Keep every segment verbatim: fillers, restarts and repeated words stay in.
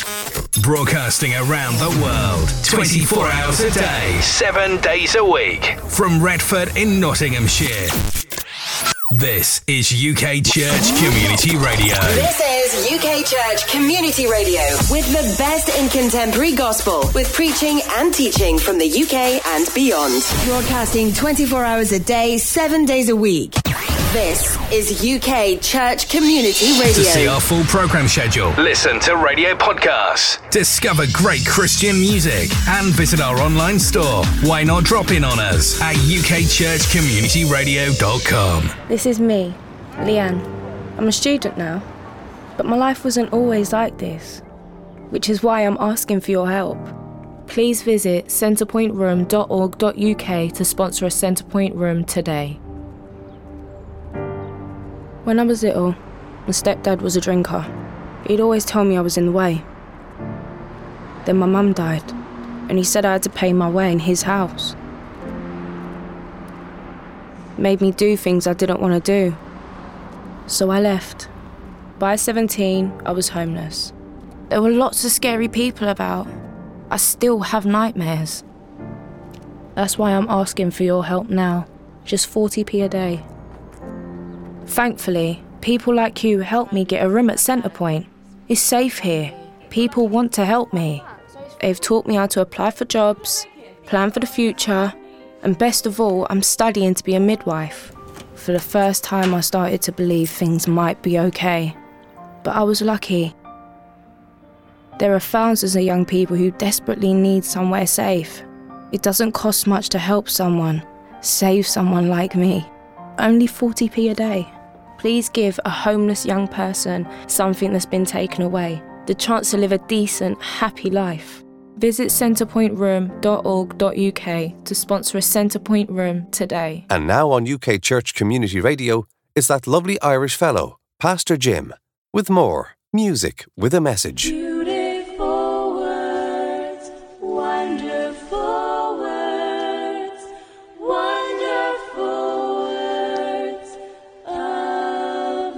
Broadcasting around the world, twenty-four hours a day, seven days a week. From Retford in Nottinghamshire. This is U K Church Community Radio. This is U K Church Community Radio with the best in contemporary gospel, with preaching and teaching from the U K and beyond. Broadcasting twenty-four hours a day, seven days a week. This is U K Church Community Radio. To see our full programme schedule, listen to radio podcasts, discover great Christian music, and visit our online store, why not drop in on us at u k church community radio dot com. This is me, Leanne. I'm a student now, but my life wasn't always like this, which is why I'm asking for your help. Please visit centrepoint room dot org dot u k to sponsor a Centrepoint Room today. When I was little, my stepdad was a drinker. He'd always tell me I was in the way. Then my mum died, and he said I had to pay my way in his house. Made me do things I didn't want to do. So I left. By seventeen, I was homeless. There were lots of scary people about. I still have nightmares. That's why I'm asking for your help now. Just forty p a day. Thankfully, people like you helped me get a room at Centrepoint. It's safe here. People want to help me. They've taught me how to apply for jobs, plan for the future, and best of all, I'm studying to be a midwife. For the first time, I started to believe things might be okay. But I was lucky. There are thousands of young people who desperately need somewhere safe. It doesn't cost much to help someone, save someone like me. Only forty p a day. Please give a homeless young person something that's been taken away, the chance to live a decent, happy life. Visit centrepoint room dot org dot u k to sponsor a Centrepoint Room today. And now on U K Church Community Radio is that lovely Irish fellow, Pastor Jim, with more music with a message. Beautiful words, wonderful words, wonderful words of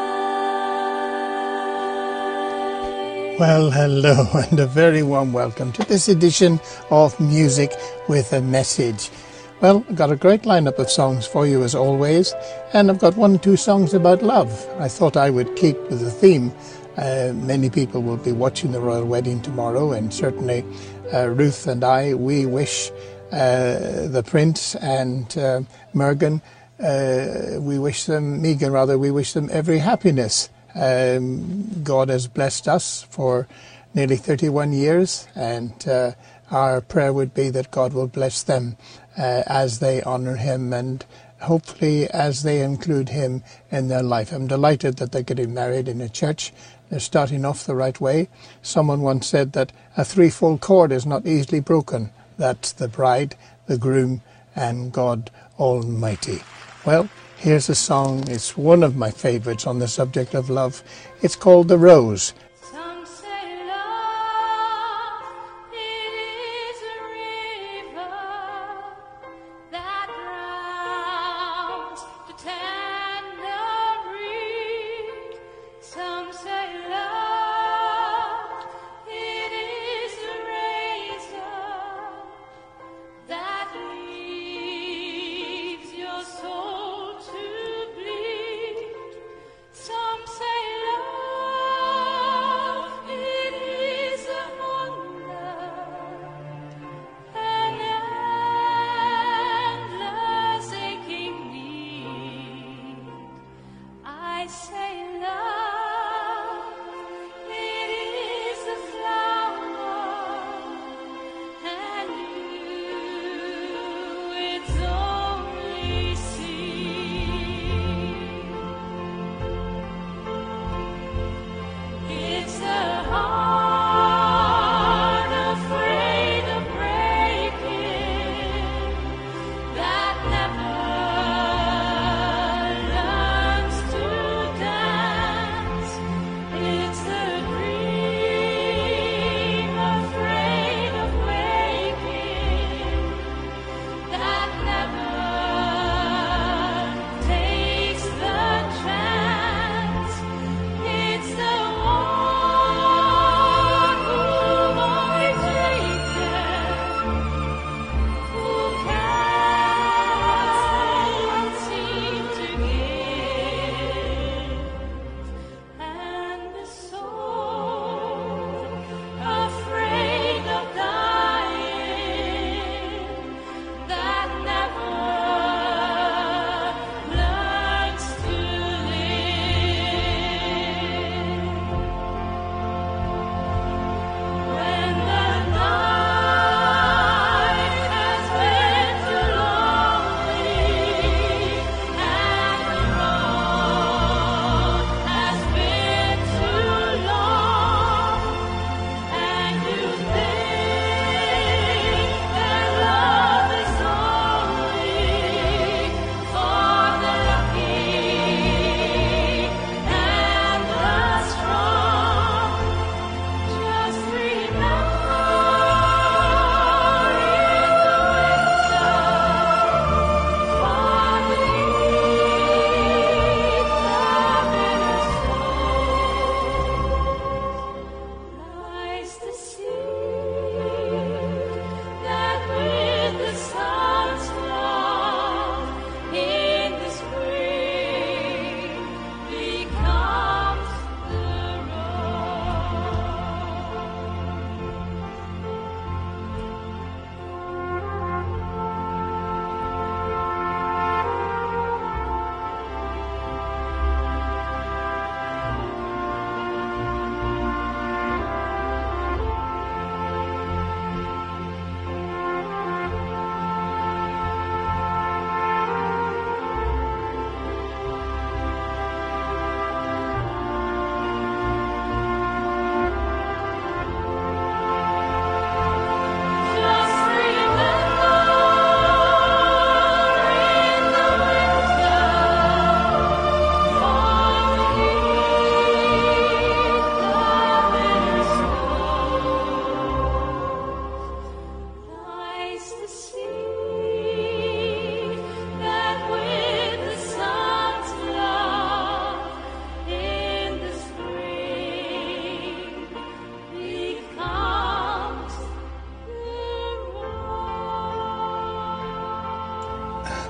life. Well, hello, and a very warm welcome to this edition of Music with a Message. Well, I've got a great lineup of songs for you as always, and I've got one or two songs about love. I thought I would keep with the theme. Uh, many people will be watching the royal wedding tomorrow, and certainly uh, Ruth and I, we wish uh, the Prince and uh, Megan, uh, we wish them, Megan rather, we wish them every happiness. Um, God has blessed us for nearly thirty-one years, and uh, our prayer would be that God will bless them uh, as they honour him, and hopefully as they include him in their life. I'm delighted that they're getting married in a church. They're starting off the right way. Someone once said that a threefold cord is not easily broken. That's the bride, the groom, and God Almighty. Well, here's a song. It's one of my favourites on the subject of love. It's called The Rose. Some say love, it is a river that drowns the tender reed. Some say love, it is a razor that leaves your soul to bleed. Some say love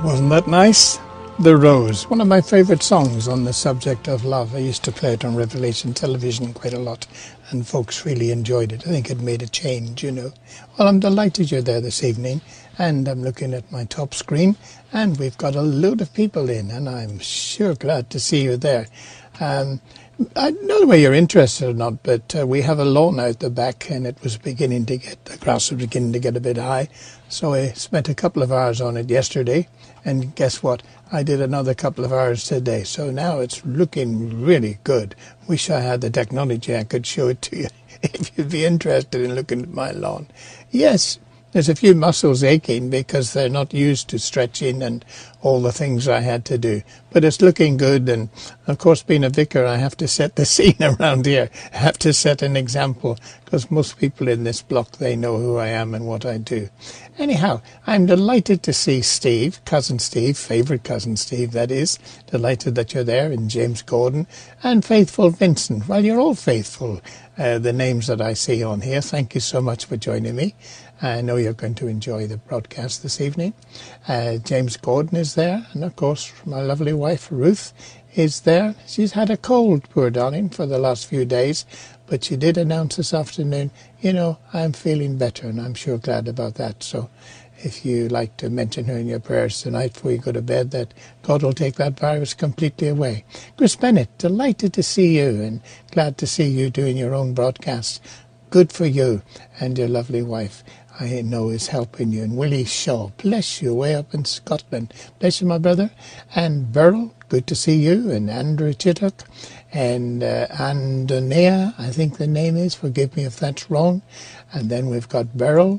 Wasn't that nice? The Rose, one of my favourite songs on the subject of love. I used to play it on Revelation Television quite a lot, and folks really enjoyed it. I think it made a change, you know. Well, I'm delighted you're there this evening, and I'm looking at my top screen, and we've got a load of people in, and I'm sure glad to see you there. Um, I don't know whether you're interested or not, but uh, we have a lawn out the back, and it was beginning to get, the grass was beginning to get a bit high, so I spent a couple of hours on it yesterday, and guess what? I did another couple of hours today, so now it's looking really good. Wish I had the technology, I could show it to you if you'd be interested in looking at my lawn. Yes, there's a few muscles aching because they're not used to stretching and all the things I had to do. But it's looking good, and of course, being a vicar, I have to set the scene around here. I have to set an example, because most people in this block, they know who I am and what I do. Anyhow, I'm delighted to see Steve, cousin Steve, favourite cousin Steve, that is. Delighted that you're there, and James Gordon, and faithful Vincent. Well, you're all faithful, uh, the names that I see on here. Thank you so much for joining me. I know you're going to enjoy the broadcast this evening. Uh, James Gordon is there, and of course my lovely wife Ruth is there. She's had a cold, poor darling, for the last few days, but she did announce this afternoon, you know, I'm feeling better, and I'm sure glad about that. So if you like to mention her in your prayers tonight before you go to bed, that God will take that virus completely away. Chris Bennett, delighted to see you, and glad to see you doing your own broadcast. Good for you and your lovely wife, I know, is helping you. And Willie Shaw, bless you, way up in Scotland. Bless you, my brother. And Beryl, good to see you. And Andrew Chittock. And uh, Andonea, I think the name is. Forgive me if that's wrong. And then we've got Beryl.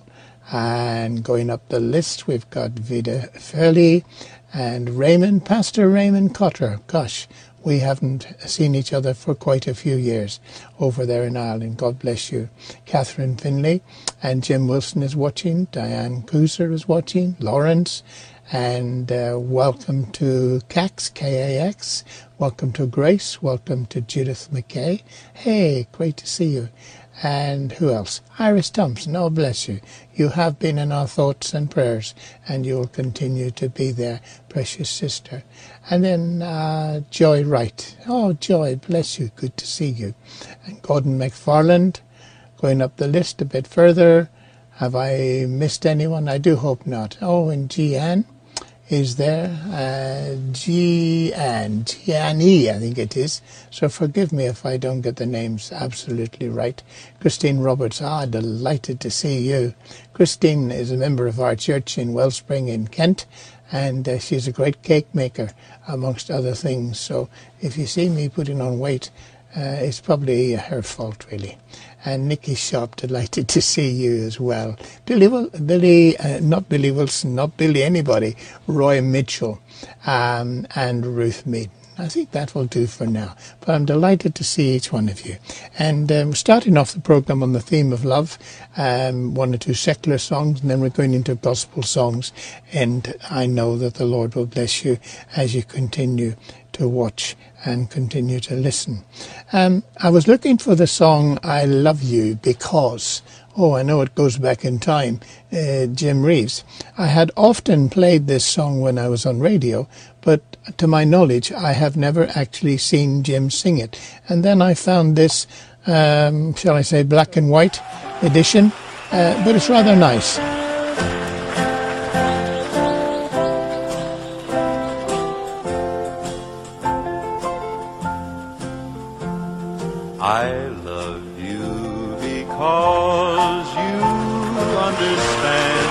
And going up the list, we've got Vida Fairley and Raymond, Pastor Raymond Cotter. Gosh, we haven't seen each other for quite a few years over there in Ireland. God bless you. Catherine Finlay and Jim Wilson is watching. Diane Cooser is watching. Lawrence. And uh, welcome to Cax, K A X. Welcome to Grace. Welcome to Judith McKay. Hey, great to see you. And who else? Iris Thompson. Oh, bless you. You have been in our thoughts and prayers, and you will continue to be there, precious sister. And then uh, Joy Wright. Oh, Joy, bless you. Good to see you. And Gordon McFarland. Going up the list a bit further. Have I missed anyone? I do hope not. Oh, and Jeanne is there. Uh, Jeanne. Jeanne, I think it is. So forgive me if I don't get the names absolutely right. Christine Roberts. Ah, delighted to see you. Christine is a member of our church in Wellspring in Kent. And uh, she's a great cake maker, amongst other things. So if you see me putting on weight, uh, it's probably her fault, really. And Nikki Sharp, delighted to see you as well. Billy, Wil- Billy, uh, not Billy Wilson, not Billy anybody, Roy Mitchell, um, and Ruth Mead. I think that will do for now. But I'm delighted to see each one of you. And um, starting off the program on the theme of love, um, one or two secular songs, and then we're going into gospel songs. And I know that the Lord will bless you as you continue to watch and continue to listen. Um, I was looking for the song I Love You Because... Oh, I know it goes back in time, uh, Jim Reeves. I had often played this song when I was on radio, but to my knowledge, I have never actually seen Jim sing it. And then I found this, um, shall I say, black and white edition, uh, but it's rather nice. I love you because you understand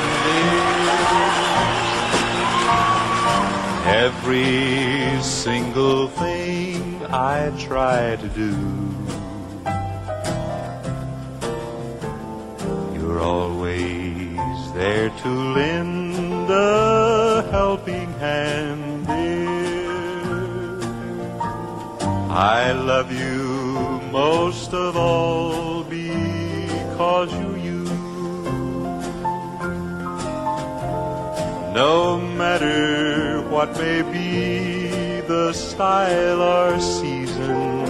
it. Every single thing I try to do, you're always there to lend a helping hand, dear. I love you most of all because you're you. No matter what may be the style or season,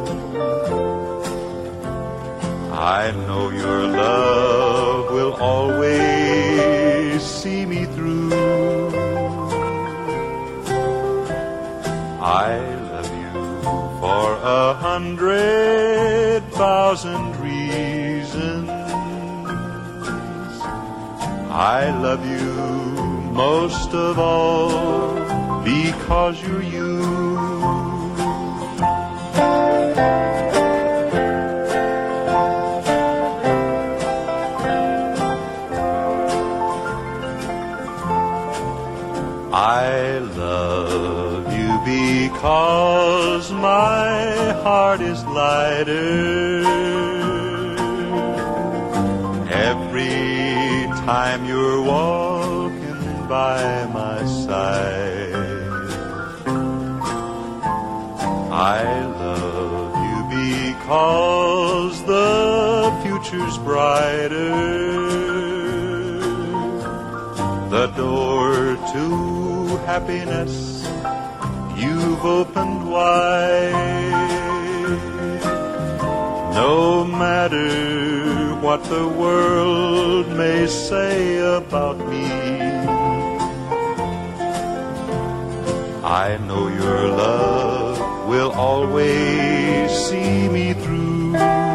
I know your love will always see me through. I love you most of all because you're you. I love you because my heart is lighter every time you're walking by my side. I love you because the future's brighter, the door to happiness you've opened wide. No matter what the world may say about me, I know your love will always see me through.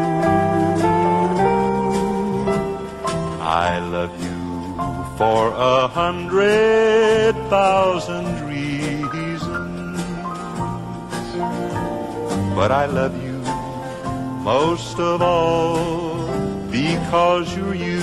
I love you for a hundred thousand reasons, but I love you most of all because you're you.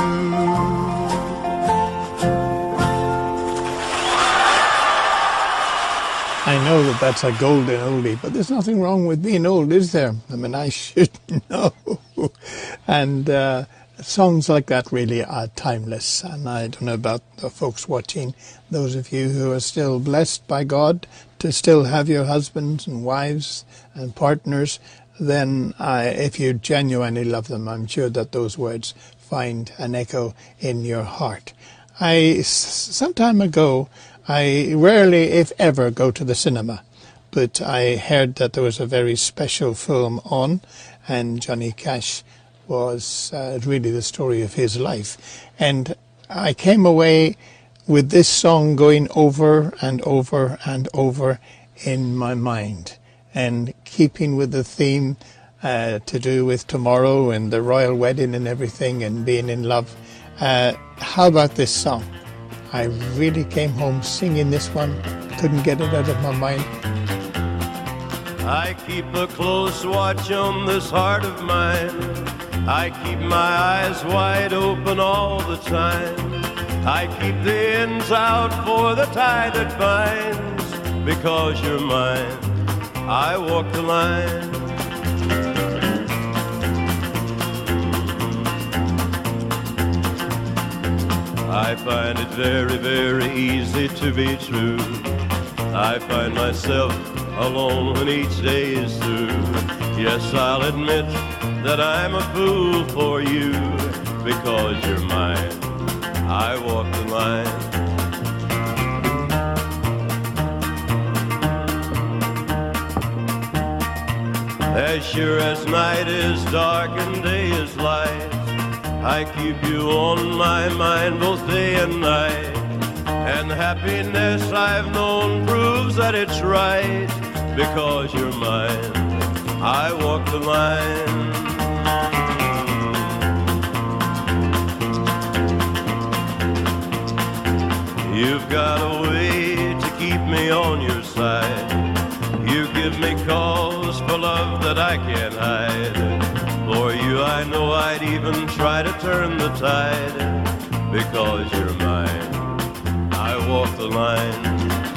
I know that that's a golden oldie, but there's nothing wrong with being old, is there? I mean, I should know. And uh, songs like that really are timeless. And I don't know about the folks watching, those of you who are still blessed by God to still have your husbands and wives and partners, then I, if you genuinely love them, I'm sure that those words find an echo in your heart. I, some time ago, I rarely, if ever, go to the cinema, but I heard that there was a very special film on, and Johnny Cash was uh, really the story of his life. And I came away with this song going over and over and over in my mind, and keeping with the theme uh, to do with tomorrow and the royal wedding and everything and being in love. Uh, how about this song? I really came home singing this one, couldn't get it out of my mind. I keep a close watch on this heart of mine. I keep my eyes wide open all the time. I keep the ends out for the tie that binds. Because you're mine, I walk the line. I find it very, very easy to be true. I find myself alone when each day is through. Yes, I'll admit that I'm a fool for you. Because you're mine, I walk the line. As sure as night is dark and day is light, I keep you on my mind both day and night. And happiness I've known proves that it's right. Because you're mine, I walk the line. You've got a way to keep me on your side. You give me cause for love that I can't hide. For you I know I'd even try to turn the tide. Because you're mine, I walk the line.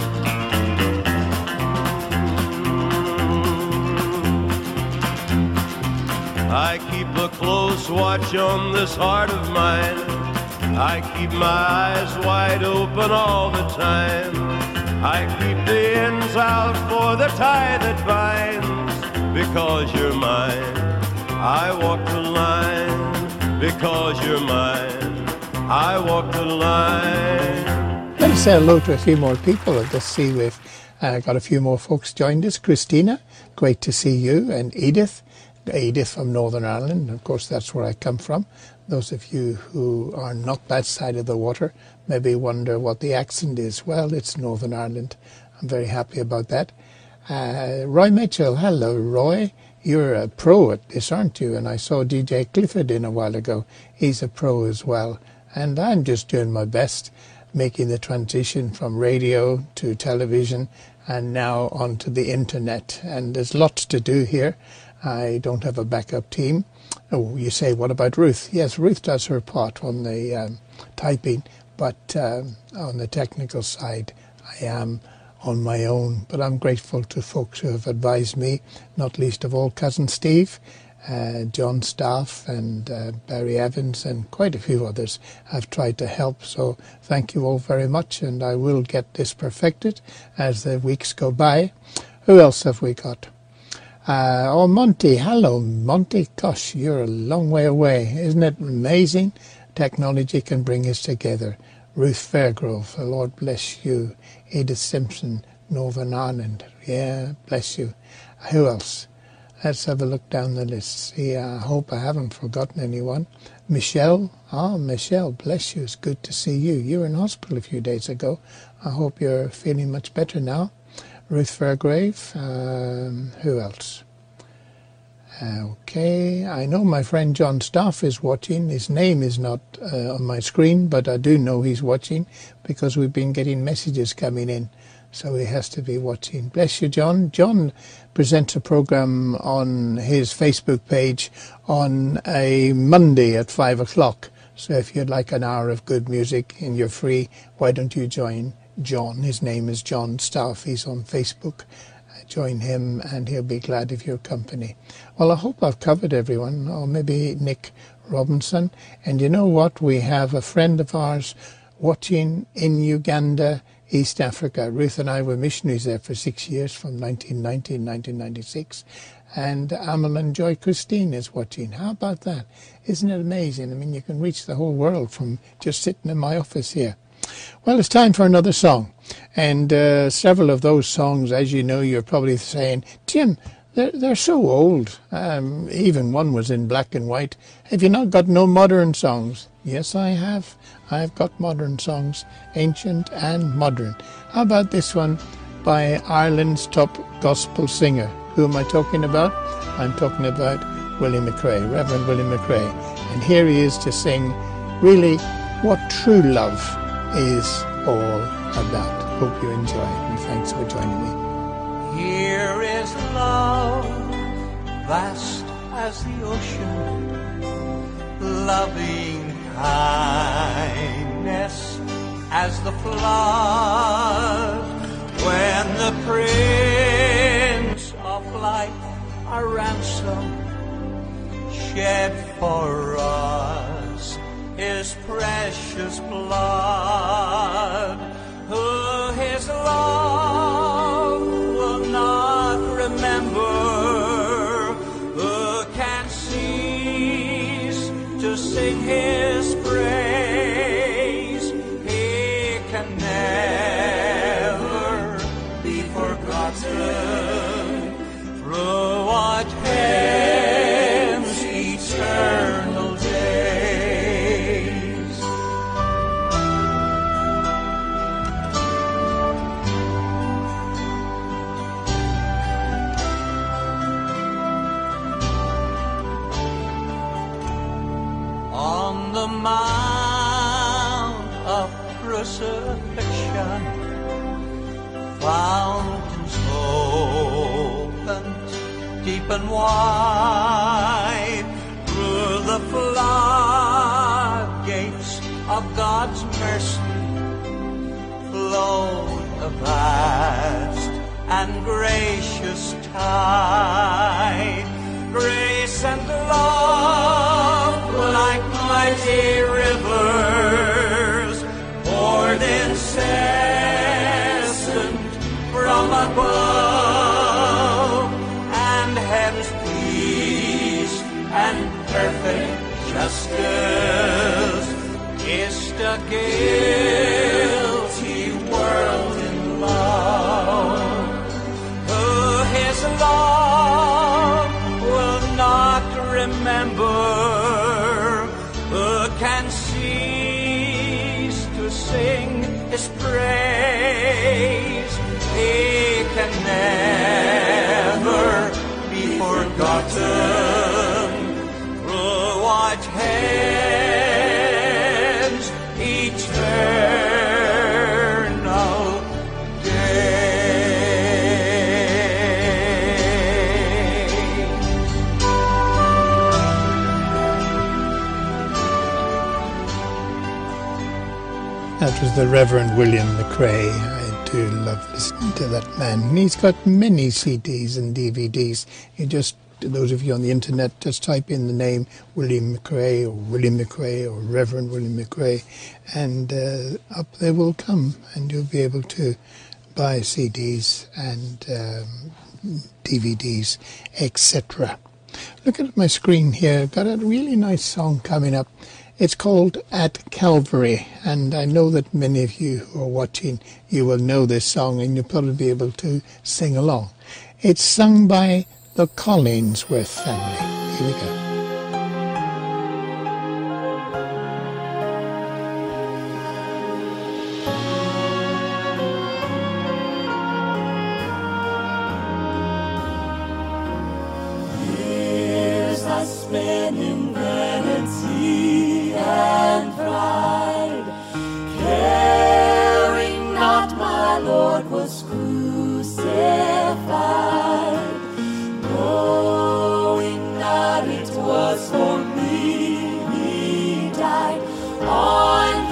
I keep a close watch on this heart of mine. I keep my eyes wide open all the time. I keep the ends out for the tie that binds. Because you're mine, I walk the line. Because you're mine, I walk the line. Let us say hello to a few more people. Let's see, we've uh, got a few more folks joined us. Christina, great to see you. And Edith, Edith from Northern Ireland. Of course, that's where I come from. Those of you who are not that side of the water maybe wonder what the accent is. Well, it's Northern Ireland. I'm very happy about that. Uh, Roy Mitchell, hello, Roy. You're a pro at this, aren't you? And I saw D J Clifford in a while ago. He's a pro as well. and I'm just doing my best, making the transition from radio to television and now onto the internet. And there's lots to do here. I don't have a backup team. Oh, you say, what about Ruth? Yes, Ruth does her part on the um, typing, but um, on the technical side, I am on my own. But I'm grateful to folks who have advised me, not least of all Cousin Steve, uh, John Staff and uh, Barry Evans, and quite a few others have tried to help. So thank you all very much, and I will get this perfected as the weeks go by. Who else have we got? Uh, oh, Monty. Hello, Monty. Gosh, you're a long way away. Isn't it amazing? Technology can bring us together. Ruth Fairgrove, the Lord bless you. Edith Simpson, Northern Ireland. Yeah, bless you. Who else? Let's have a look down the list. See, I hope I haven't forgotten anyone. Michelle. Ah, Michelle, bless you. It's good to see you. You were in hospital a few days ago. I hope you're feeling much better now. Ruth Fairgrave. Um, who else? Okay, I know my friend John Staff is watching. His name is not uh, on my screen, but I do know he's watching because we've been getting messages coming in. So he has to be watching. Bless you, John. John presents a program on his Facebook page on a Monday at five o'clock. So if you'd like an hour of good music and you're free, why don't you join John? His name is John Staff. He's on Facebook. Join him and he'll be glad of your company. Well, I hope I've covered everyone, or maybe Nick Robinson. And you know what? We have a friend of ours watching in Uganda, East Africa. Ruth and I were missionaries there for six years, from nineteen ninety to nineteen ninety-six. And Amal and Joy Christine is watching. How about that? Isn't it amazing? I mean, you can reach the whole world from just sitting in my office here. Well, it's time for another song. And uh, several of those songs, as you know, you're probably saying, Jim, they're, they're so old. Um, even one was in black and white. Have you not got no modern songs? Yes, I have. I've got modern songs, ancient and modern. How about this one by Ireland's top gospel singer? Who am I talking about? I'm talking about Willie McRae, Reverend Willie McRae. And here he is to sing really what true love is all about. Hope you enjoy it, and thanks for joining me. Here is love, vast as the ocean, loving kindness as the flood. When the Prince of Life, our ransom, shed for us his precious blood, who his love will not remember, who can cease to sing his praise, he can never be forgotten through what hence eternal days. On the mount of crucifixion, fountains opened deep and wide, through the floodgates of God's mercy flowed a vast and gracious tide. Grace and love like mighty rivers poured incessant from above, and heaven's peace and perfect justice kissed a guilty world in love, who his love will not remember, who can cease to sing his praise, he can never be forgotten through what hands eternal That was the Reverend William McRae. I do love listening to that man. And he's got many C Ds and D V Ds. You just, those of you on the internet, just type in the name William McRae or William McRae or Reverend William McRae, and uh, up there will come, and you'll be able to buy C Ds and um, D V Ds, et cetera. Look at my screen here. I've got a really nice song coming up. It's called At Calvary, and I know that many of you who are watching, you will know this song and you'll probably be able to sing along. It's sung by the Collinsworth family. Here we go. Years I spent in vanity and pride, caring not my Lord was crucified, knowing that it was for me he died on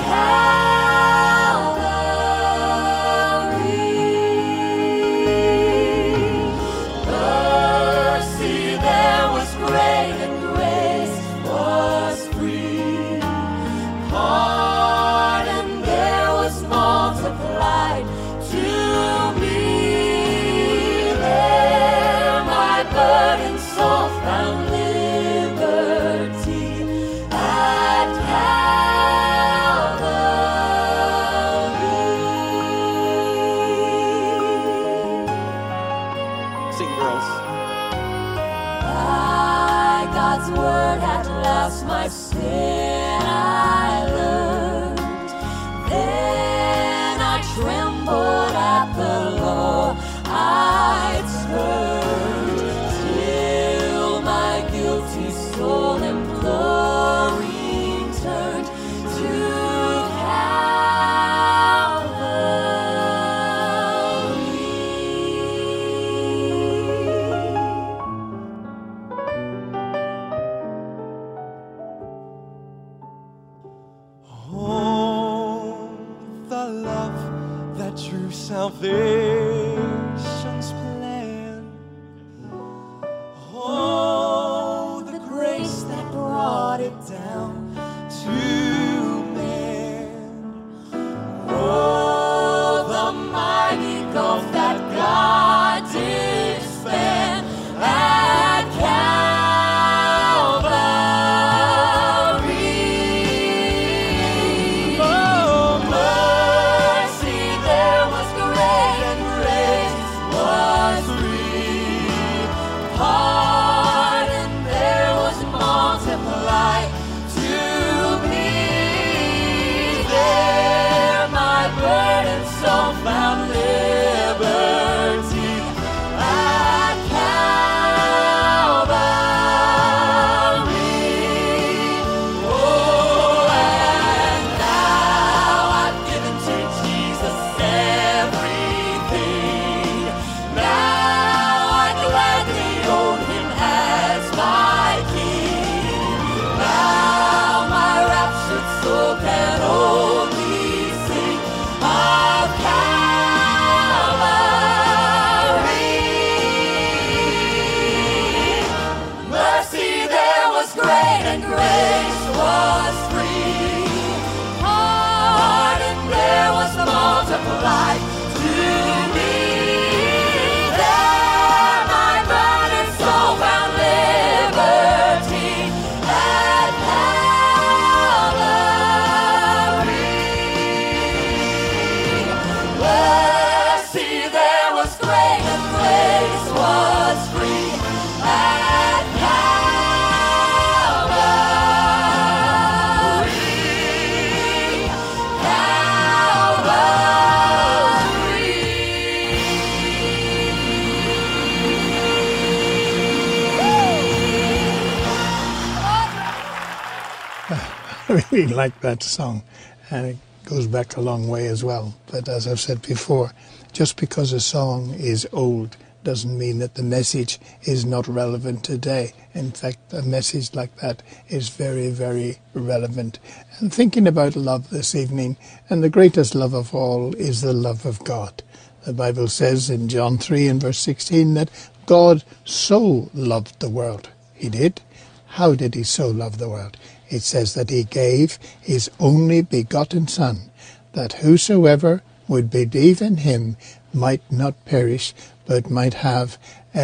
Calvary. Mercy there was great and grace was free. Pardon there was multiplied to me. There my burden soul found liberty at Calvary. Sing, girls. By God's word at last my sin I learned. Then I trembled at the law I turned, till my guilty soul imploring turned to Oh, the love that drew salvation's plan. Oh, the grace that brought it down to man. Oh, the mighty gulf that God did span at Calvary. Oh, mercy there was great and grace was free. Pardon there was multiplied to me. There my burden soul found liberty at Calvary. Oh, and now I've given to Jesus everything. Now I gladly own him as my king. Now my raptured soul can only sing of Calvary. Mercy there was great and grace was free. Pardon there was multiplied to me. There my burden soul found liberty at Calvary. Mercy there was great and grace was free at Calvary. I really like that song, and it goes back a long way as well. But as I've said before, just because a song is old doesn't mean that the message is not relevant today. In fact, a message like that is very, very relevant. And thinking about love this evening, and the greatest love of all is the love of God. The Bible says in John three and verse sixteen that God so loved the world. He did. How did he so love the world? It says that he gave his only begotten Son, that whosoever would believe in him might not perish, but might have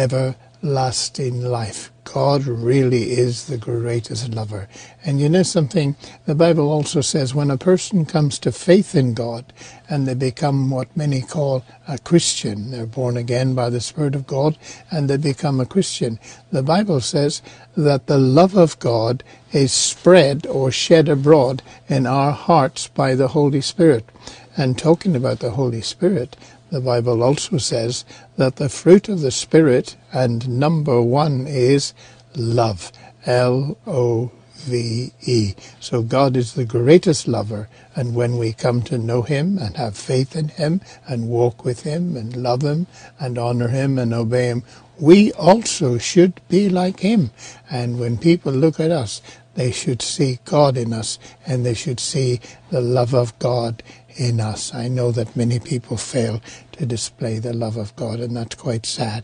everlasting life. God really is the greatest lover. And you know something? The Bible also says when a person comes to faith in God and they become what many call a Christian, they're born again by the Spirit of God and they become a Christian, the Bible says that the love of God is spread or shed abroad in our hearts by the Holy Spirit. And talking about the Holy Spirit, the Bible also says that the fruit of the Spirit, and number one, is love. L O V E. So God is the greatest lover, and when we come to know him and have faith in him and walk with him and love him and honor him and obey him, we also should be like him. And when people look at us, they should see God in us, and they should see the love of God in us. I know that many people fail to display the love of God, and that's quite sad.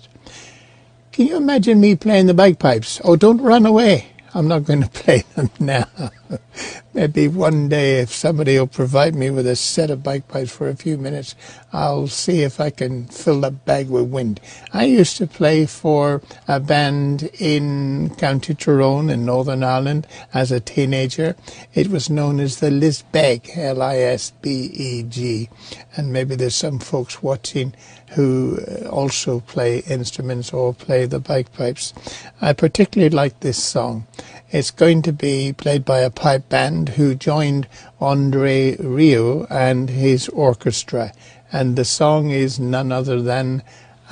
Can you imagine me playing the bagpipes? Oh, don't run away. I'm not going to play them now. Maybe one day, if somebody will provide me with a set of bagpipes for a few minutes, I'll see if I can fill that bag with wind. I used to play for a band in County Tyrone in Northern Ireland as a teenager. It was known as the Lisbeg, L I S B E G. And maybe there's some folks watching who also play instruments or play the bagpipes. I particularly like this song. It's going to be played by a pipe band who joined Andre Rieu and his orchestra. And the song is none other than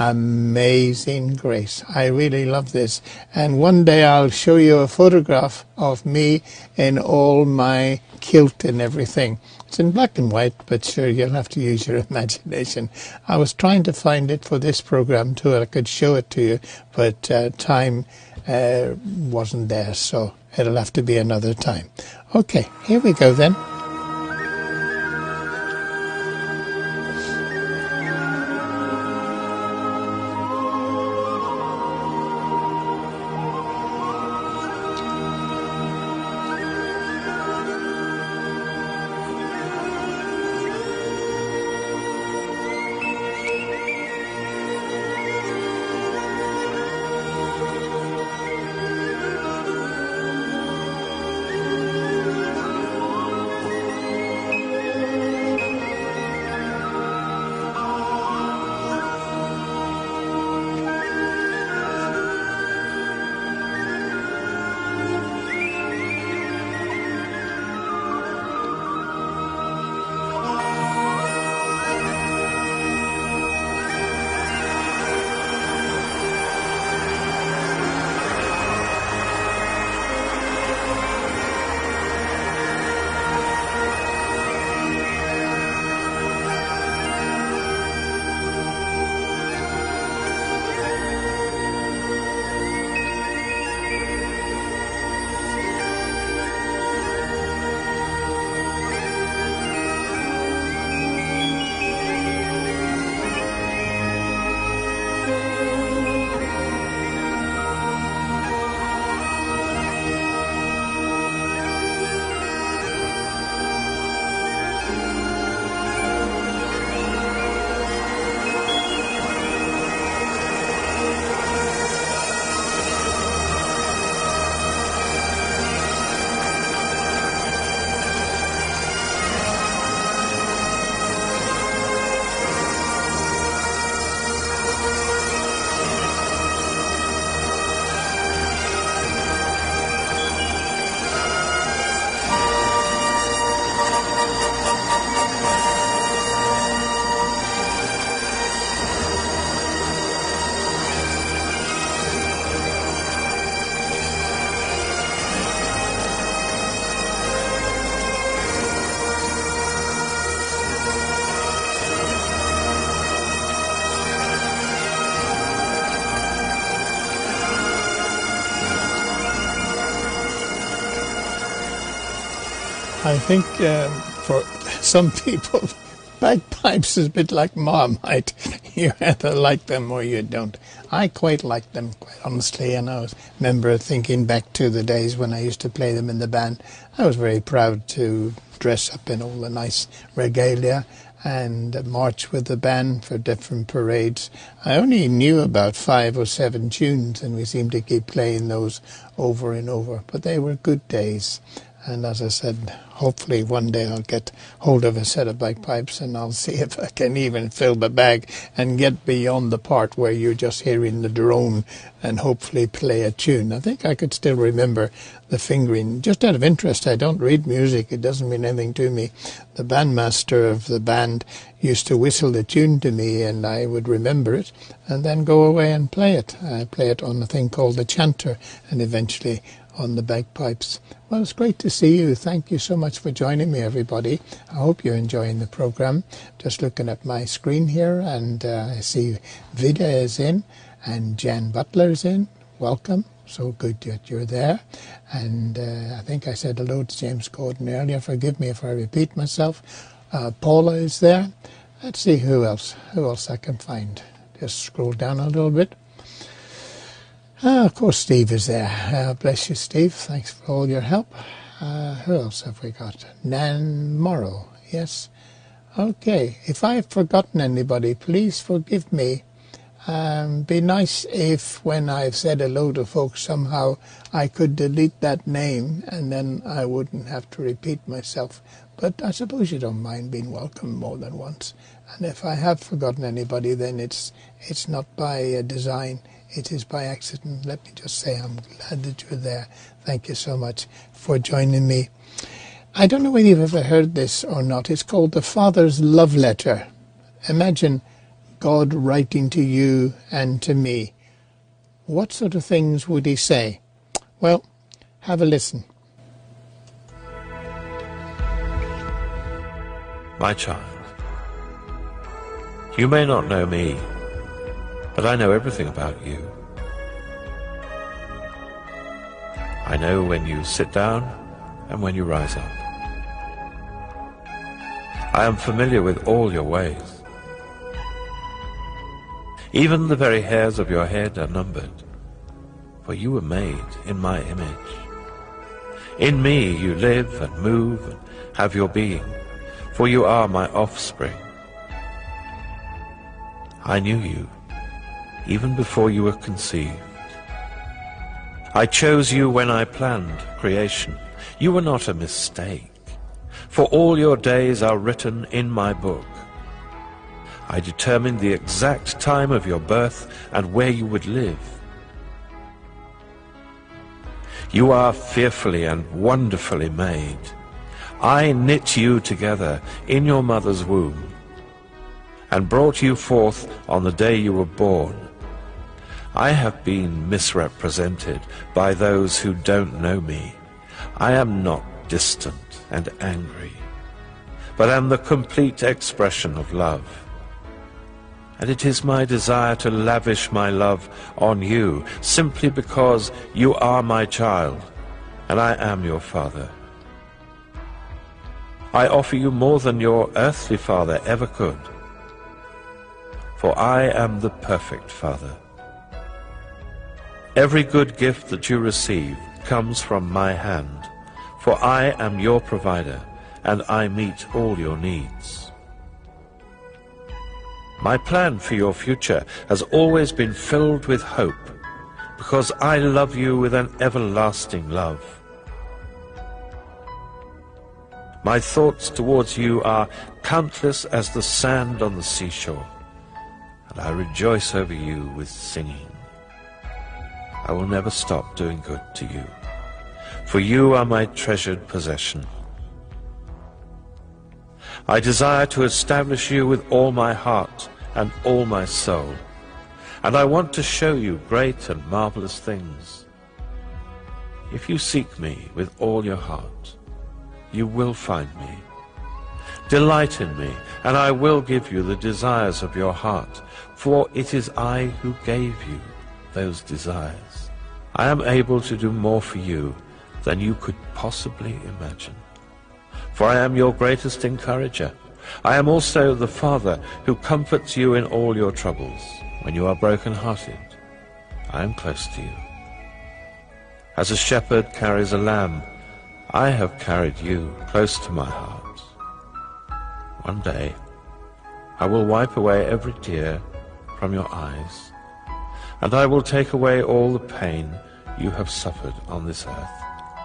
Amazing Grace. I really love this. And one day I'll show you a photograph of me in all my kilt and everything. It's in black and white, but sure, you'll have to use your imagination. I was trying to find it for this program too. I could show it to you, but uh, time uh, wasn't there, so it'll have to be another time. Okay, here we go then. I think um, for some people, bagpipes is a bit like Marmite. You either like them or you don't. I quite like them, quite honestly, and I was, remember thinking back to the days when I used to play them in the band. I was very proud to dress up in all the nice regalia and march with the band for different parades. I only knew about five or seven tunes, and we seemed to keep playing those over and over, but they were good days. And as I said, hopefully one day I'll get hold of a set of bagpipes and I'll see if I can even fill the bag and get beyond the part where you're just hearing the drone and hopefully play a tune. I think I could still remember the fingering. Just out of interest, I don't read music. It doesn't mean anything to me. The bandmaster of the band used to whistle the tune to me and I would remember it and then go away and play it. I play it on a thing called the chanter and eventually on the bagpipes. Well, it's great to see you. Thank you so much for joining me, everybody. I hope you're enjoying the program. Just looking at my screen here, and uh, I see Vida is in, and Jan Butler is in. Welcome. So good that you're there. And uh, I think I said hello to James Gordon earlier. Forgive me if I repeat myself. Uh, Paula is there. Let's see who else. Who else I can find. Just scroll down a little bit. Uh, of course, Steve is there. Uh, bless you, Steve. Thanks for all your help. Uh, who else have we got? Nan Morrow. Yes. Okay. If I've forgotten anybody, please forgive me. Um, be nice if when I've said hello to folks somehow I could delete that name and then I wouldn't have to repeat myself. But I suppose you don't mind being welcome more than once. And if I have forgotten anybody, then it's it's not by uh, design. It is by accident. Let me just say I'm glad that you're there. Thank you so much for joining me. I don't know whether you've ever heard this or not. It's called The Father's Love Letter. Imagine God writing to you and to me. What sort of things would he say? Well, have a listen. My child, you may not know me, but I know everything about you. I know when you sit down and when you rise up. I am familiar with all your ways. Even the very hairs of your head are numbered, for you were made in my image. In me you live and move and have your being, for you are my offspring. I knew you even before you were conceived. I chose you when I planned creation. You were not a mistake, for all your days are written in my book. I determined the exact time of your birth and where you would live. You are fearfully and wonderfully made. I knit you together in your mother's womb and brought you forth on the day you were born. I have been misrepresented by those who don't know me. I am not distant and angry, but am the complete expression of love. And it is my desire to lavish my love on you simply because you are my child and I am your father. I offer you more than your earthly father ever could, for I am the perfect father. Every good gift that you receive comes from my hand, for I am your provider, and I meet all your needs. My plan for your future has always been filled with hope, because I love you with an everlasting love. My thoughts towards you are countless as the sand on the seashore, and I rejoice over you with singing. I will never stop doing good to you, for you are my treasured possession. I desire to establish you with all my heart and all my soul, and I want to show you great and marvelous things. If you seek me with all your heart, you will find me. Delight in me, and I will give you the desires of your heart, for it is I who gave you those desires. I am able to do more for you than you could possibly imagine. for I am your greatest encourager. I am also the Father who comforts you in all your troubles. When you are broken-hearted, I am close to you. As a shepherd carries a lamb, I have carried you close to my heart. One day, I will wipe away every tear from your eyes, and I will take away all the pain you have suffered on this earth.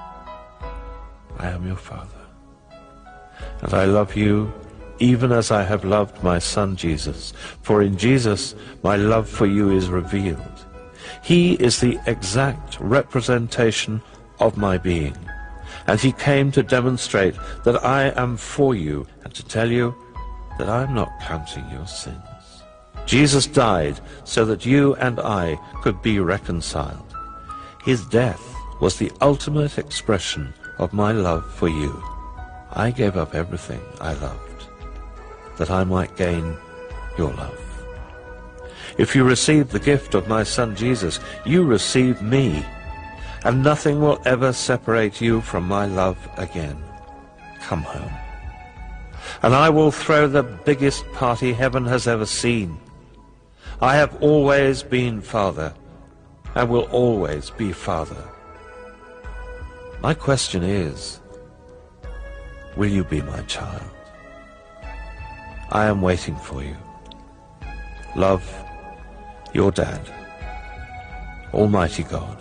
I am your Father, and I love you even as I have loved my Son Jesus, for in Jesus my love for you is revealed. He is the exact representation of my being, and he came to demonstrate that I am for you and to tell you that I am not counting your sins. Jesus died so that you and I could be reconciled. His death was the ultimate expression of my love for you. I gave up everything I loved that I might gain your love. If you receive the gift of my Son Jesus, you receive me, and nothing will ever separate you from my love again. Come home, and I will throw the biggest party heaven has ever seen. I have always been Father, and will always be Father. My question is, will you be my child? I am waiting for you. Love, your dad, Almighty God.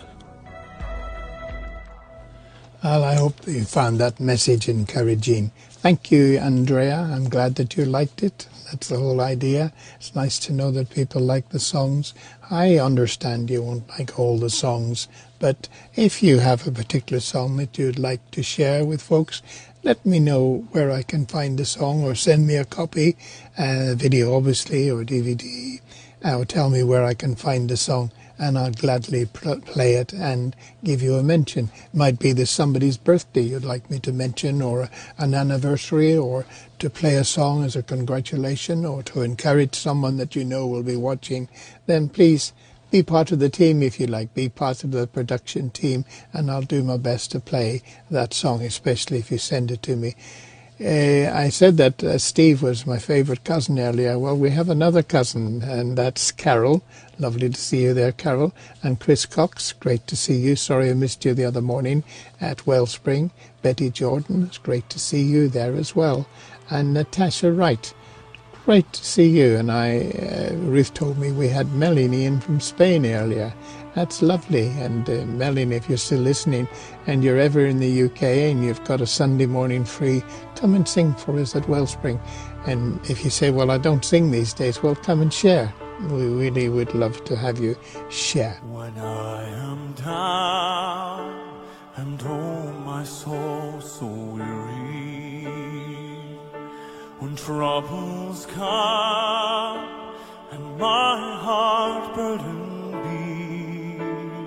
Well, I hope you found that message encouraging. Thank you, Andrea. I'm glad that you liked it. That's the whole idea. It's nice to know that people like the songs. I understand you won't like all the songs, but if you have a particular song that you'd like to share with folks, let me know where I can find the song, or send me a copy, uh, video obviously, or D V D, or tell me where I can find the song, and I'll gladly pl- play it and give you a mention. It might be there's somebody's birthday you'd like me to mention, or an anniversary, or to play a song as a congratulation, or to encourage someone that you know will be watching. Then please be part of the team if you like. Be part of the production team, and I'll do my best to play that song, especially if you send it to me. Uh, I said that uh, Steve was my favourite cousin earlier. Well, we have another cousin, and that's Carol. Lovely to see you there, Carol. And Chris Cox, great to see you. Sorry I missed you the other morning at Wellspring. Betty Jordan, it's great to see you there as well. And Natasha Wright, great to see you. And I, uh, Ruth told me we had Melanie in from Spain earlier. That's lovely. And uh, Melanie, if you're still listening and you're ever in the U K and you've got a Sunday morning free, come and sing for us at Wellspring. And if you say, well, I don't sing these days, well, come and share. We really would love to have you share. When I am down and oh my soul so weary, when troubles come and my heart burdened be,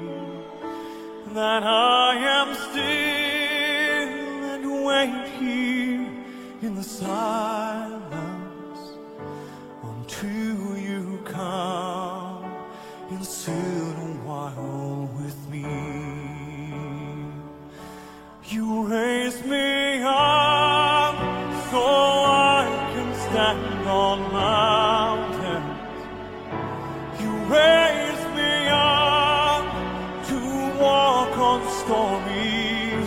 that I am still and wait here in the silence until you come and sit a while with me. You raise me up so I can stand on mountains. You raise me up to walk on stormy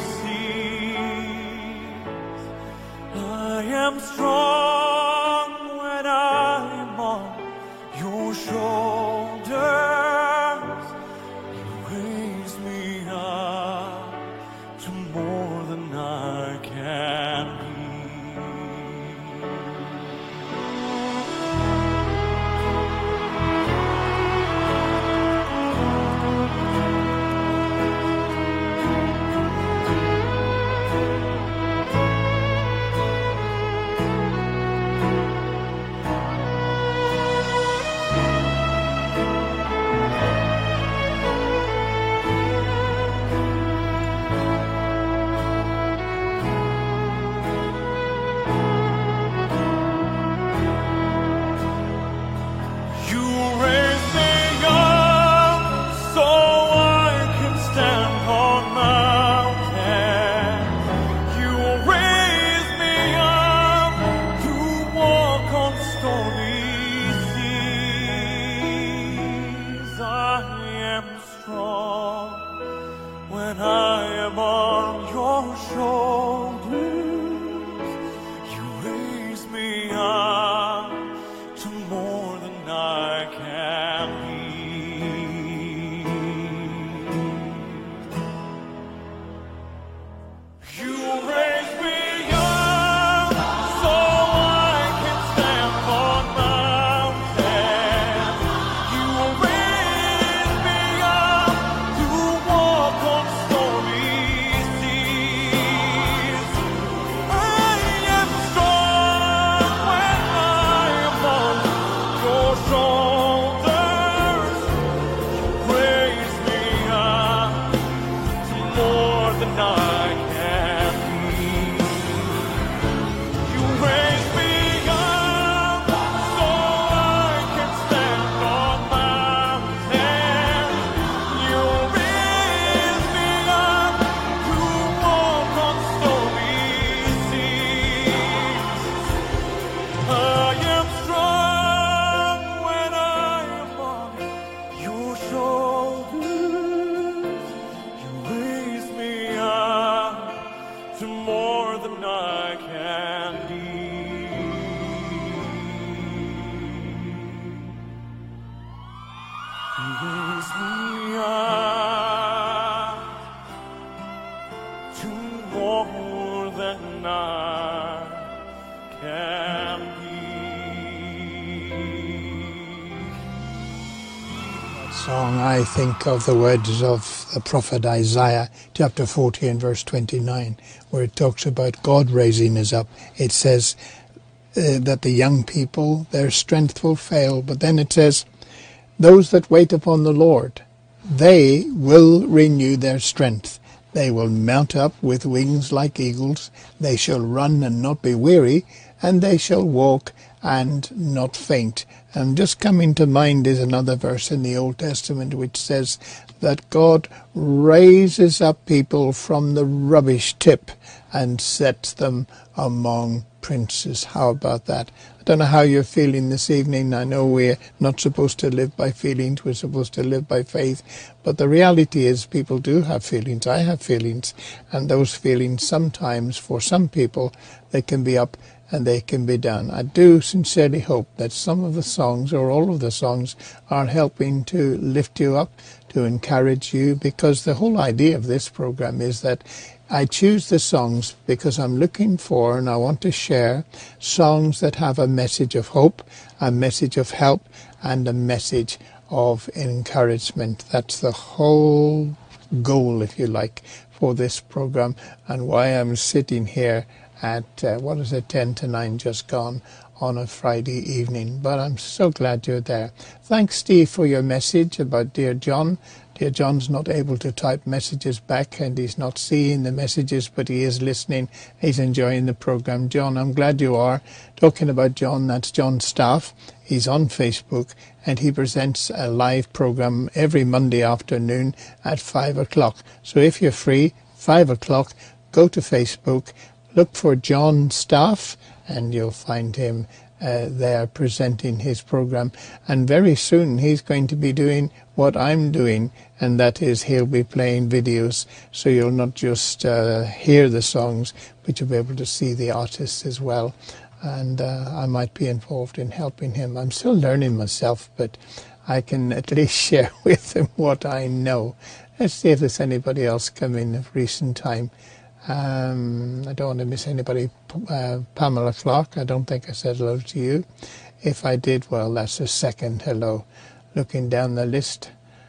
seas. I am strong when I'm on your shoulders. You raise me up to more than I can be. can be. That song, I think of the words of the prophet Isaiah, chapter forty and verse twenty-nine, where it talks about God raising us up. It says uh, that the young people, their strength will fail, but then it says, those that wait upon the Lord, they will renew their strength. They will mount up with wings like eagles. They shall run and not be weary, and they shall walk and not faint. And just coming to mind is another verse in the Old Testament which says that God raises up people from the rubbish tip and sets them among princes. How about that? I don't know how you're feeling this evening. I know we're not supposed to live by feelings. We're supposed to live by faith. But the reality is people do have feelings. I have feelings. And those feelings sometimes, for some people, they can be up and they can be down. I do sincerely hope that some of the songs, or all of the songs, are helping to lift you up, to encourage you, because the whole idea of this program is that I choose the songs because I'm looking for, and I want to share, songs that have a message of hope, a message of help, and a message of encouragement. That's the whole goal, if you like, for this program, and why I'm sitting here at, uh, what is it, ten to nine just gone on a Friday evening. But I'm so glad you're there. Thanks, Steve, for your message about Dear John. Dear John's not able to type messages back, and he's not seeing the messages, but he is listening. He's enjoying the program. John, I'm glad you are. Talking about John, that's John Staff. He's on Facebook, and he presents a live program every Monday afternoon at five o'clock. So if you're free, five o'clock, go to Facebook, look for John Staff, and you'll find him uh, there presenting his program. And very soon he's going to be doing what I'm doing, and that is he'll be playing videos, so you'll not just uh, hear the songs, but you'll be able to see the artists as well. And uh, I might be involved in helping him. I'm still learning myself, but I can at least share with him what I know. Let's see if there's anybody else come in of recent time. Um, I don't want to miss anybody. Uh, Pamela Clark, I don't think I said hello to you. If I did, well, that's a second hello. Looking down the list,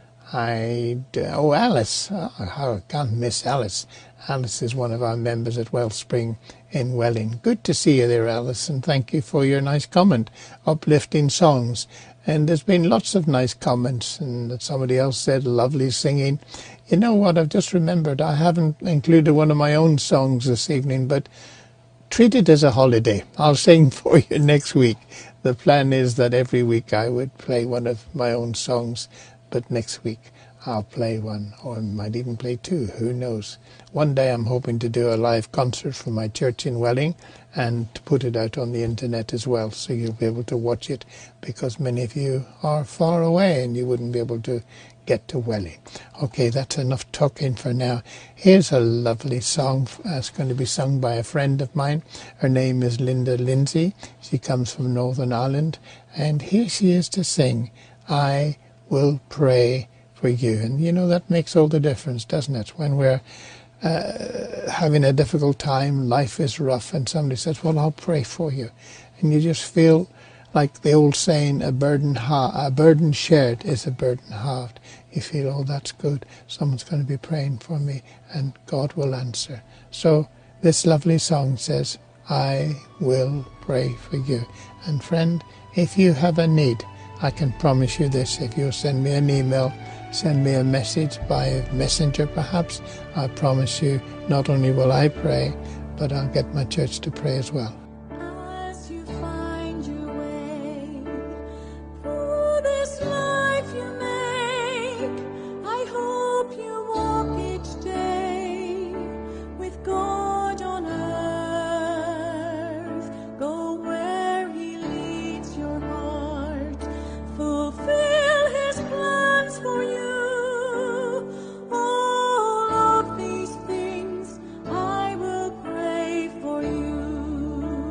I oh Alice, oh, I can't miss Alice. Alice is one of our members at Wellspring in Welling. Good to see you there, Alice, and thank you for your nice comment. Uplifting songs. And there's been lots of nice comments, and somebody else said lovely singing. You know what, I've just remembered, I haven't included one of my own songs this evening, but treat it as a holiday. I'll sing for you next week. The plan is that every week I would play one of my own songs, but next week I'll play one, or I might even play two, who knows. One day I'm hoping to do a live concert from my church in Welling and to put it out on the internet as well, so you'll be able to watch it, because many of you are far away and you wouldn't be able to get to Welling. Okay, that's enough talking for now. Here's a lovely song. Uh, it's going to be sung by a friend of mine. Her name is Linda Lindsay. She comes from Northern Ireland, and here she is to sing, I Will Pray For You. And you know, that makes all the difference, doesn't it? When we're uh, having a difficult time, life is rough, and somebody says, well, I'll pray for you. And you just feel like the old saying, a burden ha- a burden shared is a burden halved. You feel, oh, that's good. Someone's going to be praying for me, and God will answer. So this lovely song says, I will pray for you. And friend, if you have a need, I can promise you this. If you send me an email, send me a message by messenger perhaps, I promise you, not only will I pray, but I'll get my church to pray as well. As you find your way through this life you make, I hope you walk each day with God on earth. Go where He leads your heart, fulfill His plans for you. All of these things I will pray for you.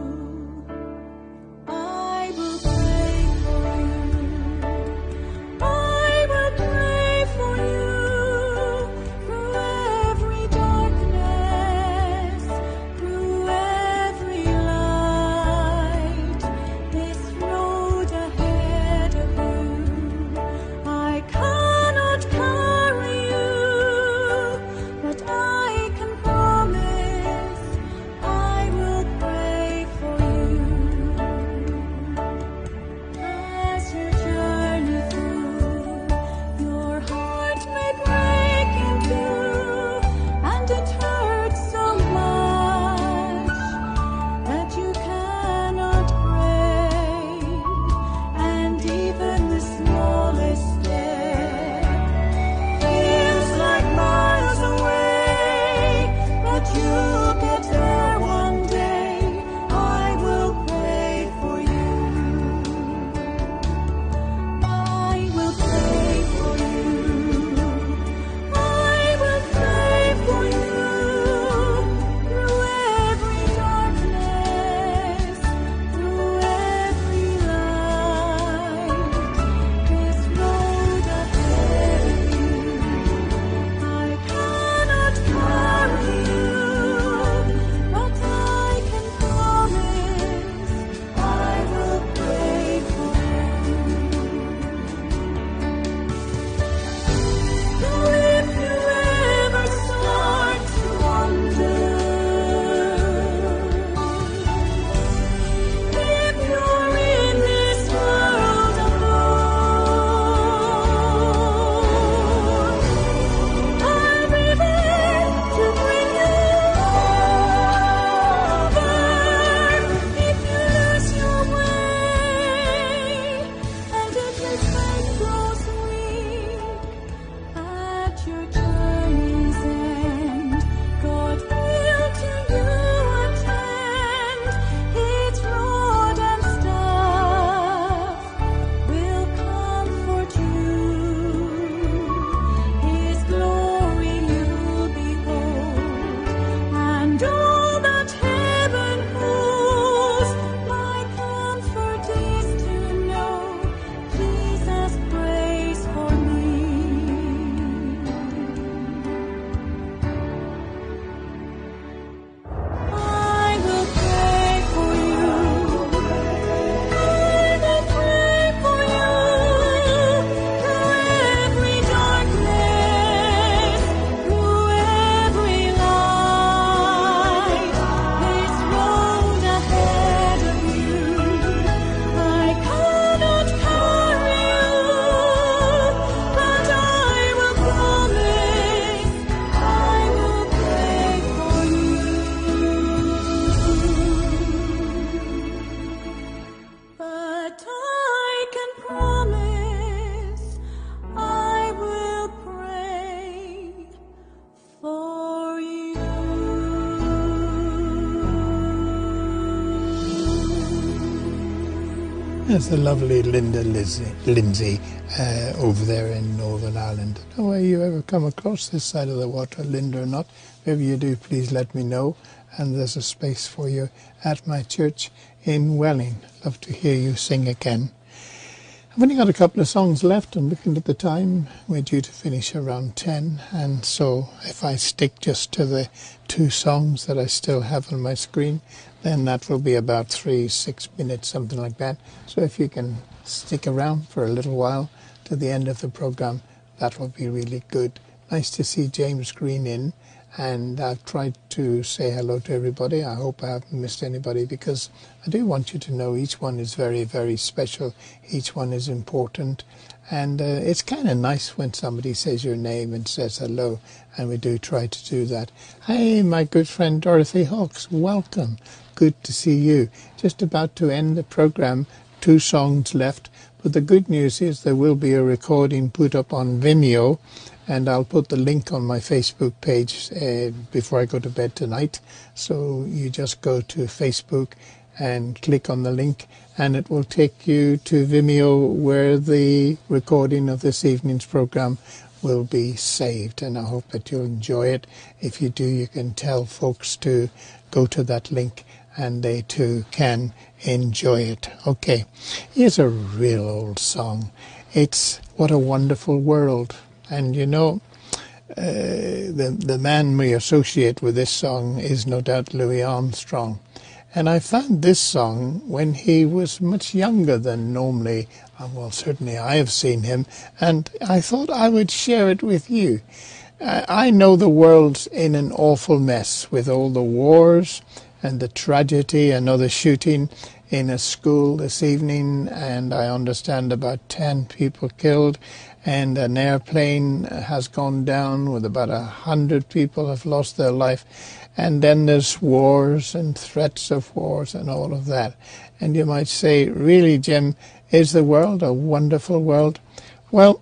There's the lovely Linda Lizzie, Lindsay uh, over there in Northern Ireland. I don't know whether you ever come across this side of the water, Linda, or not. If you do, please let me know. And there's a space for you at my church in Welling. Love to hear you sing again. I've only got a couple of songs left. I'm looking at the time. We're due to finish around ten. And so if I stick just to the two songs that I still have on my screen, then that will be about three, six minutes, something like that. So if you can stick around for a little while to the end of the program, that will be really good. Nice to see James Green in, and I've tried to say hello to everybody. I hope I haven't missed anybody, because I do want you to know each one is very, very special. Each one is important. And uh, it's kind of nice when somebody says your name and says hello, and we do try to do that. Hey, my good friend Dorothy Hawks, welcome. Good to see you. Just about to end the program, two songs left, but the good news is there will be a recording put up on Vimeo, and I'll put the link on my Facebook page uh, before I go to bed tonight. So you just go to Facebook and click on the link, and it will take you to Vimeo, where the recording of this evening's program will be saved, and I hope that you'll enjoy it. If you do, you can tell folks to go to that link, and they too can enjoy it. Okay, here's a real old song. It's What a Wonderful World. And you know, uh, the, the man we associate with this song is no doubt Louis Armstrong. And I found this song when he was much younger than normally, uh, well, certainly I have seen him, and I thought I would share it with you. Uh, I know the world's in an awful mess with all the wars and the tragedy, another shooting in a school this evening, and I understand about ten people killed, and an airplane has gone down with about a hundred people have lost their life. And then there's wars and threats of wars and all of that. And you might say, really, Jim, is the world a wonderful world? Well,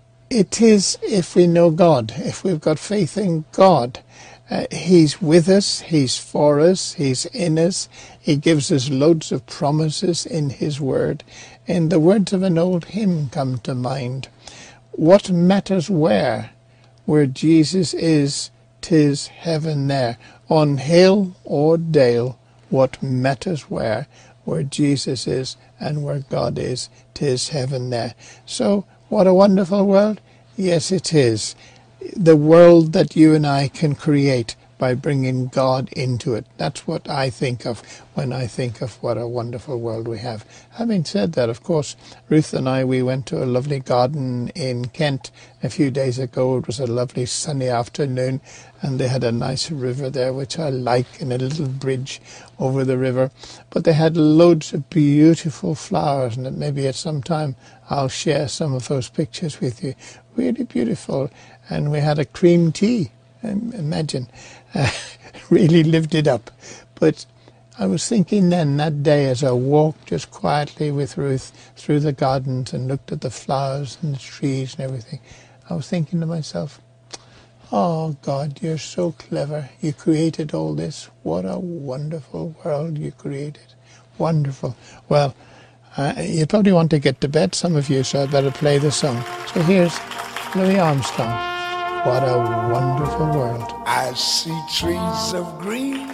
it is if we know God, if we've got faith in God. Uh, he's with us, he's for us, he's in us. He gives us loads of promises in his word. And the words of an old hymn come to mind. What matters where? Where Jesus is, 'tis heaven there. On hill or dale, what matters where? Where Jesus is and where God is, 'tis heaven there. So, what a wonderful world? Yes, it is. The world that you and I can create by bringing God into it. That's what I think of when I think of what a wonderful world we have. Having said that, of course, Ruth and I, we went to a lovely garden in Kent a few days ago. It was a lovely sunny afternoon, and they had a nice river there, which I like, and a little bridge over the river. But they had loads of beautiful flowers, and maybe at some time I'll share some of those pictures with you. Really beautiful. And we had a cream tea. Imagine, uh, really lived it up. But I was thinking then that day as I walked just quietly with Ruth through the gardens and looked at the flowers and the trees and everything, I was thinking to myself, oh God, you're so clever. You created all this. What a wonderful world you created. Wonderful. Well, uh, you probably want to get to bed, some of you, so I better play the song. So here's Louis Armstrong. What a wonderful world. I see trees of green.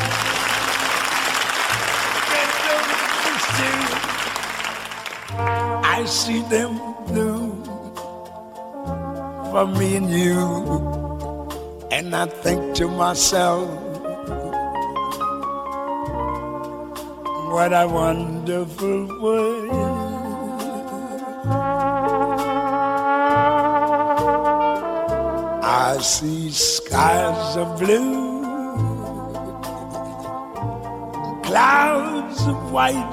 I see them blue for me and you. And I think to myself, what a wonderful world. I see skies of blue, clouds of white,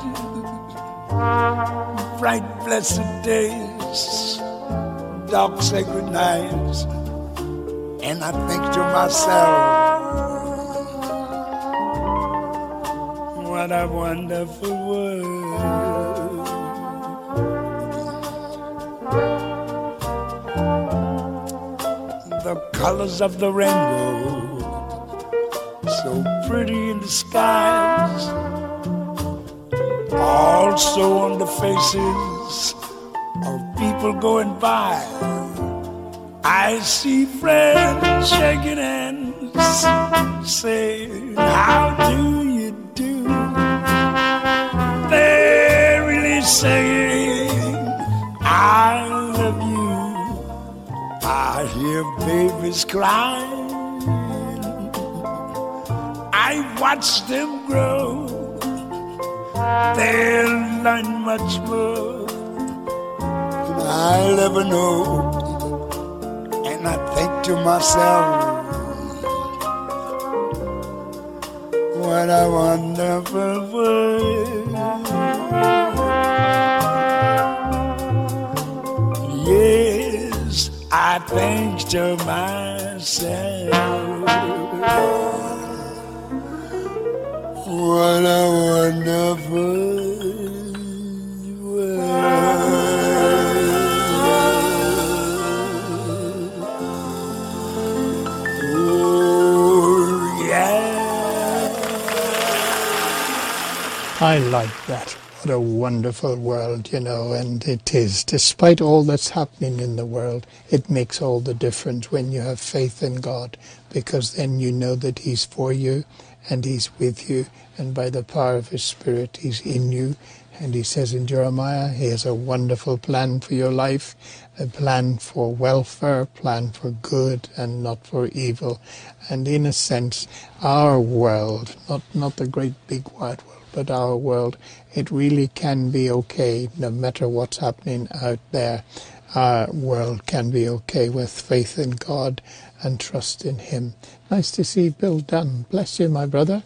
bright blessed days, dark sacred nights, and I think to myself, what a wonderful world. The colors of the rainbow, so pretty in the skies, all also on the faces of people going by. I see friends shaking hands, saying, how do you do? They're really saying, I love you. I hear babies crying. I watch them grow. They'll learn much more than I'll ever know. And I think to myself, what a wonderful world. Yes, I think to myself, what a wonderful I like that. What a wonderful world, you know, and it is. Despite all that's happening in the world, it makes all the difference when you have faith in God, because then you know that He's for you and He's with you, and by the power of His Spirit, He's in you. And He says in Jeremiah, He has a wonderful plan for your life, a plan for welfare, a plan for good and not for evil. And in a sense, our world, not, not the great big wide world, but our world, it really can be okay no matter what's happening out there. Our world can be okay with faith in God and trust in Him. Nice to see Bill Dunn. Bless you, my brother.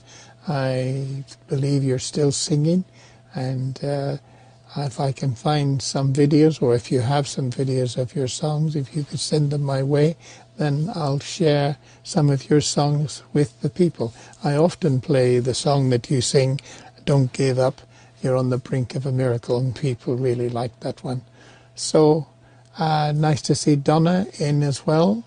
I believe you're still singing, and uh, if I can find some videos, or if you have some videos of your songs, if you could send them my way, then I'll share some of your songs with the people. I often play the song that you sing, Don't Give Up, You're on the Brink of a Miracle, and people really like that one. So uh, nice to see Donna in as well.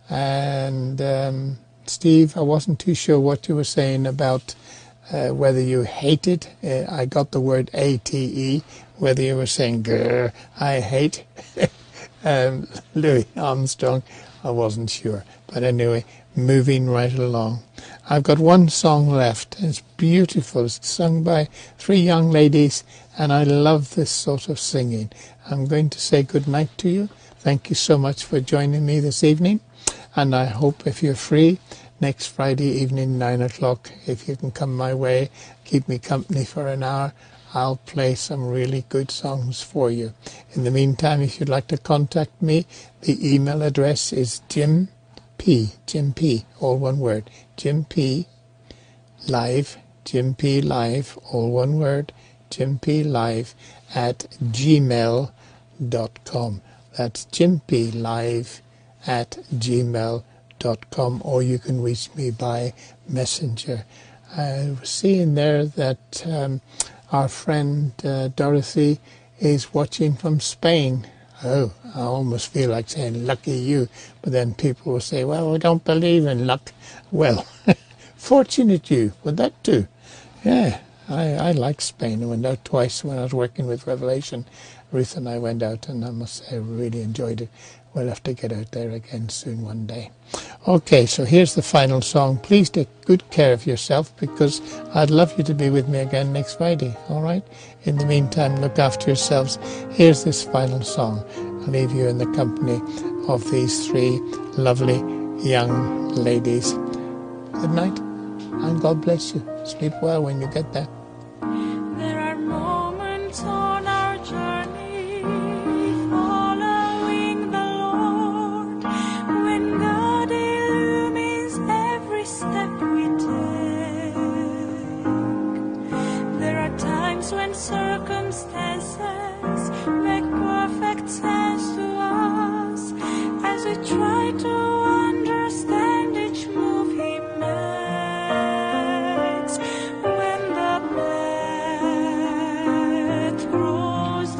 And um, Steve, I wasn't too sure what you were saying about uh, whether you hated, uh, I got the word A T E, whether you were saying, grr, I hate um, Louis Armstrong, I wasn't sure. But anyway, moving right along. I've got one song left. It's beautiful. It's sung by three young ladies, and I love this sort of singing. I'm going to say good night to you. Thank you so much for joining me this evening, and I hope if you're free next Friday evening, nine o'clock, if you can come my way, keep me company for an hour, I'll play some really good songs for you. In the meantime, if you'd like to contact me, the email address is Jim P, Jim P, all one word, Jim P, live, Jim P live, all one word, Jim P live at gmail dot com. That's Jim P live at gmail dot com, or you can reach me by messenger. I was seeing there that um, our friend uh, Dorothy is watching from Spain. Oh, I almost feel like saying lucky you, but then people will say, well, we don't believe in luck. Well, fortunate you, would that do? Yeah, I, I like Spain. I went out twice when I was working with Revelation. Ruth and I went out, and I must say I really enjoyed it. We'll have to get out there again soon one day. Okay, so here's the final song. Please take good care of yourself, because I'd love you to be with me again next Friday, all right? In the meantime, look after yourselves. Here's this final song. I'll leave you in the company of these three lovely young ladies. Good night, and God bless you. Sleep well when you get there. There are moments on our journey following the Lord when God illumines every step we take. There are times when circumstances make perfect sense to us as we try to understand each move He makes. When the path grows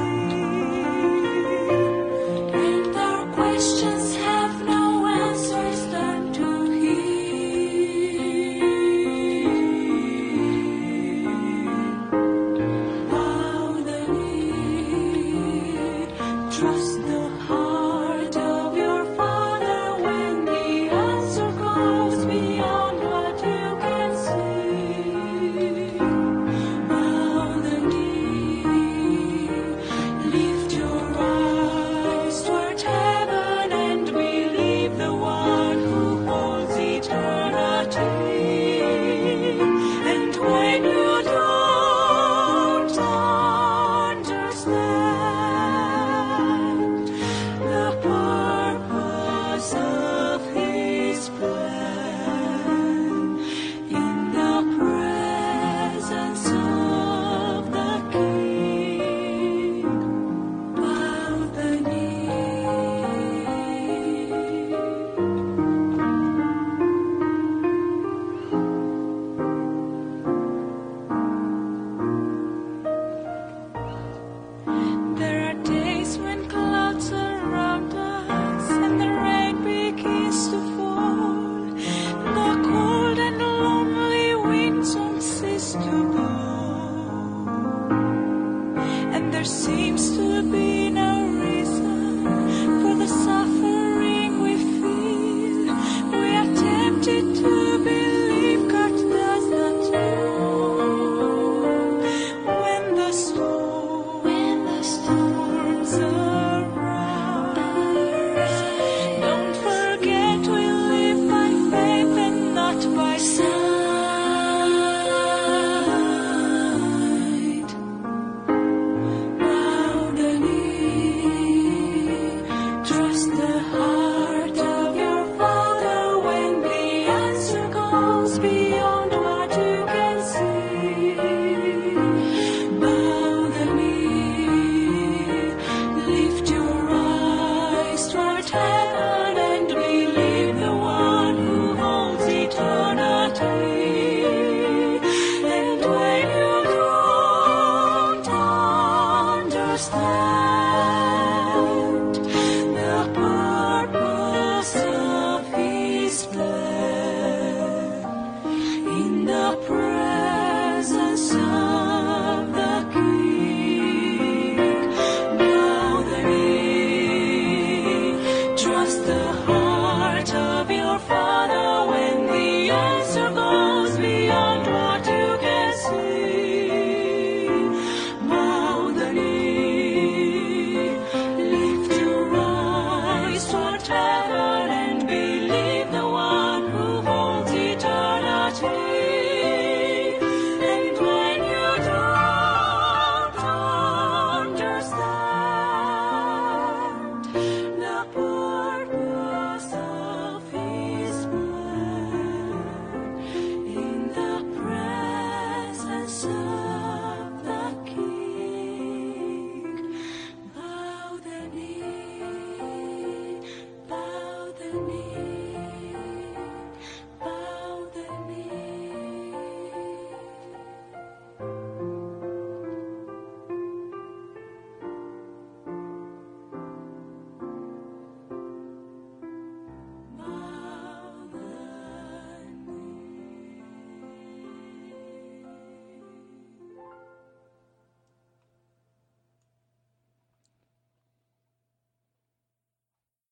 deep and our questions have no answers, turn to Him. How the to bloom, and there seems to be no reason for the suffering